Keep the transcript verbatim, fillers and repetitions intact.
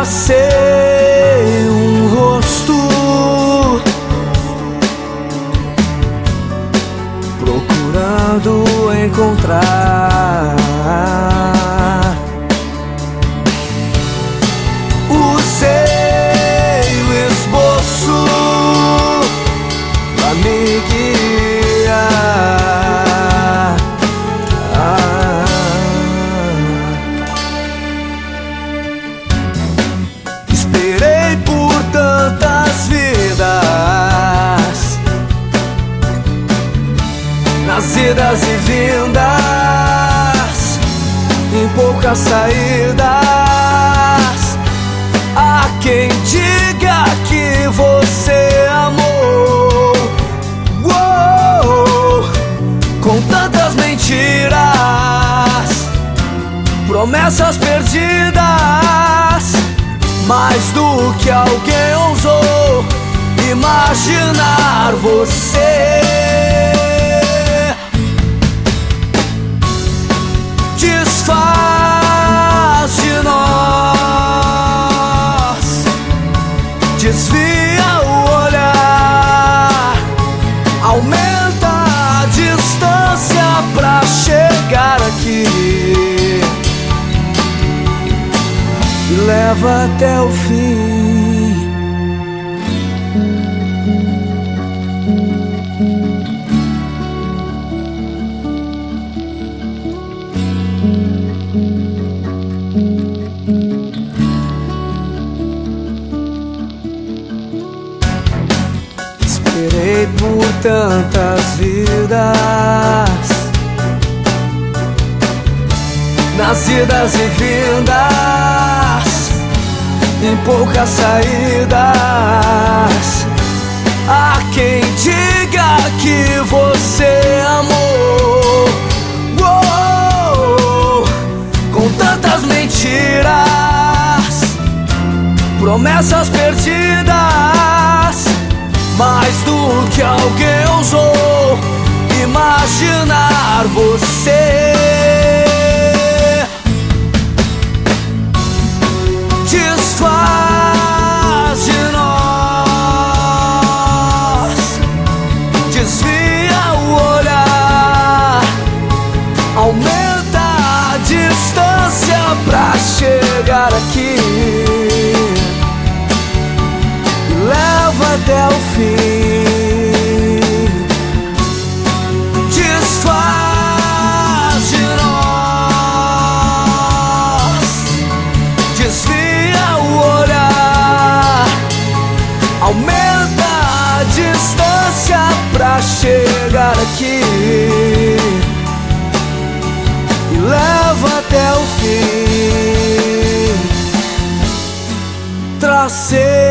tracei um rosto, procurando encontrar. Usei o esboço pra me guiar. Ah. Esperei por tantas vidas, nas idas e vindas, em poucas saídas. Há quem diga que você amou, uou, com tantas mentiras, promessas perdidas. Mais do que alguém ousou imaginar você. Desfaz de nós, desvia o olhar, aumenta a distância pra chegar aqui e leva até o fim. Esperei por tantas vidas, nas idas e vindas, em poucas saídas. Há quem diga que você amou, uou, com tantas mentiras, promessas perdidas. Mais do que alguém ousou imaginar você. Desfaz de nós, desvia o olhar, aumenta a distância pra chegar aqui e leva até o fim. Desfaz de nós, desvia o olhar, aumenta a distância pra chegar aqui e leva até o fim. Tracei